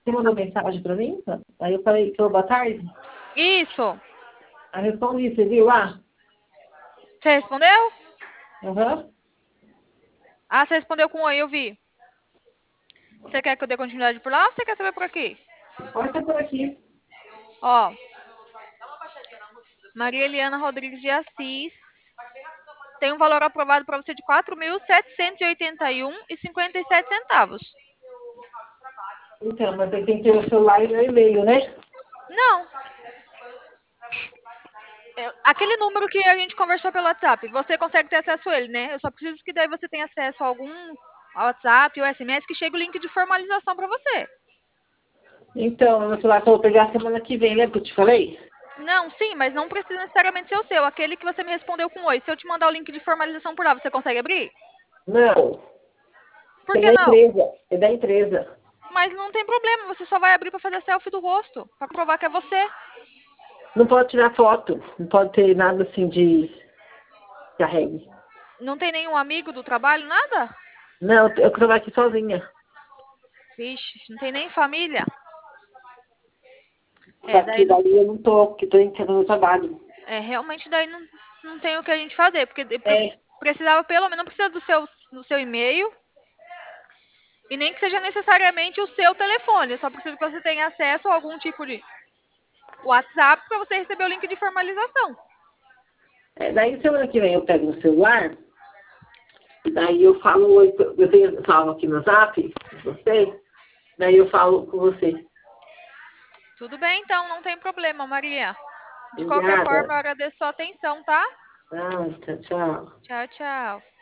Você mandou mensagem pra mim? Aí eu falei, boa tarde. Isso. Aí respondi, você viu lá? Você respondeu? Aham. Ah, você respondeu com oi, eu vi. Você quer que eu dê continuidade por lá ou você quer saber por aqui? Pode ser por aqui. Ó, Maria Eliana Rodrigues de Assis tem um valor aprovado para você de 4.781,57 centavos. Então, mas aí tem que ter o celular e o e-mail, né? Não, aquele número que a gente conversou pelo WhatsApp, você consegue ter acesso a ele, né? Eu só preciso que daí você tenha acesso a algum WhatsApp ou SMS que chegue o link de formalização para você. Então, meu celular que eu vou pegar semana que vem, lembra que eu te falei? Não, sim, mas não precisa necessariamente ser o seu. Aquele que você me respondeu com oi. Se eu te mandar o link de formalização por lá, você consegue abrir? Não, Por é que da não? empresa. É da empresa. Mas não tem problema, você só vai abrir para fazer selfie do rosto, para provar que é você. Não pode tirar foto. Não pode ter nada assim de carregue. Não tem nenhum amigo do trabalho, nada? Não, eu trabalho aqui sozinha. Vixe, não tem nem família? Só É, que daí não, daí eu não tô, porque tô em no trabalho. realmente daí não tem o que a gente fazer, porque É, precisava pelo menos, não precisa do seu e-mail e nem que seja necessariamente o seu telefone, só precisa que você tenha acesso a algum tipo de WhatsApp para você receber o link de formalização. daí semana que vem eu pego no celular, daí eu falo, oi, eu tenho falo aqui no Zap, com você, daí eu falo com você. Tudo bem, então, não tem problema, Maria. De qualquer forma, Obrigada. eu agradeço a sua atenção, tá? Ah, tchau, tchau. Tchau, tchau.